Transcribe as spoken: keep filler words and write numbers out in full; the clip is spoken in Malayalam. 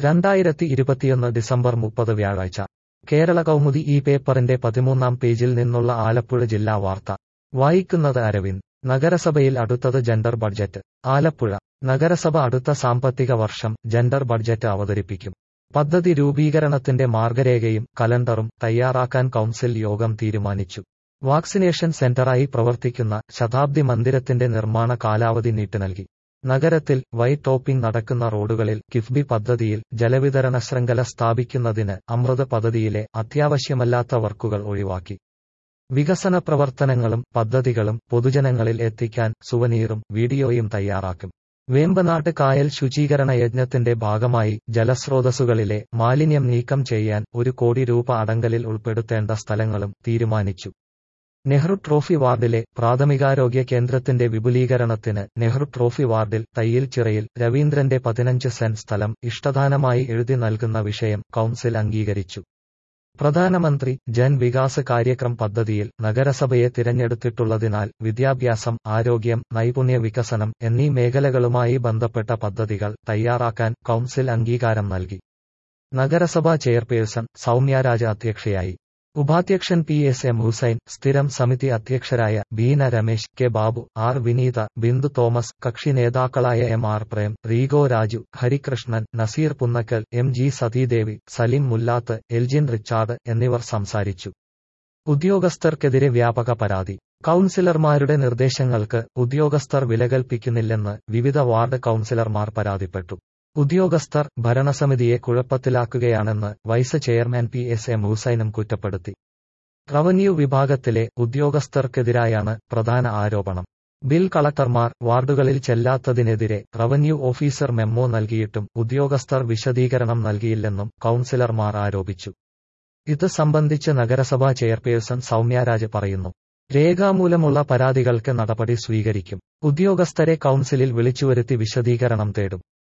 രണ്ടായിരത്തി ഇരുപത്തിയൊന്ന് ഡിസംബർ മുപ്പത് വ്യാഴാഴ്ച കേരള കൗമുദി ഈ പേപ്പറിന്റെ പതിമൂന്നാം പേജിൽ നിന്നുള്ള ആലപ്പുഴ ജില്ലാ വാർത്ത വായിക്കുന്നത് അരവിന്ദ്. നഗരസഭയിൽ അടുത്തത് ജെൻഡർ ബഡ്ജറ്റ്. ആലപ്പുഴ നഗരസഭ അടുത്ത സാമ്പത്തിക വർഷം ജെൻഡർ ബഡ്ജറ്റ് അവതരിപ്പിക്കും. പദ്ധതി രൂപീകരണത്തിന്റെ മാർഗരേഖയും കലണ്ടറും തയ്യാറാക്കാൻ കൗൺസിൽ യോഗം തീരുമാനിച്ചു. വാക്സിനേഷൻ സെന്ററായി പ്രവർത്തിക്കുന്ന ശതാബ്ദി മന്ദിരത്തിന്റെ നിർമ്മാണ കാലാവധി നീട്ടിനൽകി. നഗരത്തിൽ വൈറ്റ് ടോപ്പിംഗ് നടക്കുന്ന റോഡുകളിൽ കിഫ്ബി പദ്ധതിയിൽ ജലവിതരണ ശൃംഖല സ്ഥാപിക്കുന്നതിന് അമൃത് പദ്ധതിയിലെ അത്യാവശ്യമല്ലാത്ത വർക്കുകൾ ഒഴിവാക്കി. വികസന പ്രവർത്തനങ്ങളും പദ്ധതികളും പൊതുജനങ്ങളിൽ എത്തിക്കാൻ സുവനീറും വീഡിയോയും തയ്യാറാക്കും. വേമ്പനാട്ട് കായൽ ശുചീകരണ യജ്ഞത്തിന്റെ ഭാഗമായി ജലസ്രോതസ്സുകളിലെ മാലിന്യം നീക്കം ചെയ്യാൻ ഒരു കോടി രൂപ അടങ്കലിൽ ഉൾപ്പെടുത്തേണ്ട സ്ഥലങ്ങളും തീരുമാനിച്ചു. നെഹ്റു ട്രോഫി വാർഡിലെ പ്രാഥമികാരോഗ്യ കേന്ദ്രത്തിന്റെ വിപുലീകരണത്തിന് നെഹ്റു ട്രോഫി വാർഡിൽ തയ്യിൽച്ചിറയിൽ രവീന്ദ്രന്റെ പതിനഞ്ച് സെന്റ് സ്ഥലം ഇഷ്ടദാനമായി എഴുതി നൽകുന്ന വിഷയം കൗൺസിൽ അംഗീകരിച്ചു. പ്രധാനമന്ത്രി ജൻ വികാസ് കാര്യക്രം പദ്ധതിയിൽ നഗരസഭയെ തിരഞ്ഞെടുത്തിട്ടുള്ളതിനാൽ വിദ്യാഭ്യാസം, ആരോഗ്യം, നൈപുണ്യ വികസനം എന്നീ മേഖലകളുമായി ബന്ധപ്പെട്ട പദ്ധതികൾ തയ്യാറാക്കാൻ കൗൺസിൽ അംഗീകാരം നൽകി. നഗരസഭാ ചെയർപേഴ്സൺ സൗമ്യരാജ് അധ്യക്ഷയായി. ഉപാധ്യക്ഷൻ പി എസ് എം ഹുസൈൻ, സ്ഥിരം സമിതി അധ്യക്ഷരായ Beena Ramesh, K Babu, R Vineetha, Bindu Thomas, കക്ഷി നേതാക്കളായ M R Prem, Rego Raju, Harikrishnan, Naseer Punnakkal, M G Sathidevi, Saleem Mullath, Elgin Richard എന്നിവർ സംസാരിച്ചു. ഉദ്യോഗസ്ഥർക്കെതിരെ വ്യാപക പരാതി. കൗൺസിലർമാരുടെ നിർദ്ദേശങ്ങൾക്ക് ഉദ്യോഗസ്ഥർ വിലകൽപ്പിക്കുന്നില്ലെന്ന് വിവിധ വാർഡ് കൗൺസിലർമാർ പരാതിപ്പെട്ടു. ഉദ്യോഗസ്ഥർ ഭരണസമിതിയെ കുഴപ്പത്തിലാക്കുകയാണെന്ന് vice chairman P S M ഹുസൈനും കുറ്റപ്പെടുത്തി. റവന്യൂ വിഭാഗത്തിലെ ഉദ്യോഗസ്ഥർക്കെതിരായാണ് പ്രധാന ആരോപണം. ബിൽ കളക്ടർമാർ വാർഡുകളിൽ ചെല്ലാത്തതിനെതിരെ റവന്യൂ ഓഫീസർ മെമ്മോ നൽകിയിട്ടും ഉദ്യോഗസ്ഥർ വിശദീകരണം നൽകിയില്ലെന്നും കൗൺസിലർമാർ ആരോപിച്ചു. ഇത് സംബന്ധിച്ച് നഗരസഭാ ചെയർപേഴ്സൺ സൗമ്യരാജ് പറയുന്നു. രേഖാമൂലമുള്ള പരാതികൾക്ക് നടപടി സ്വീകരിക്കും. ഉദ്യോഗസ്ഥരെ കൗൺസിലിൽ വിളിച്ചുവരുത്തി വിശദീകരണം തേടും.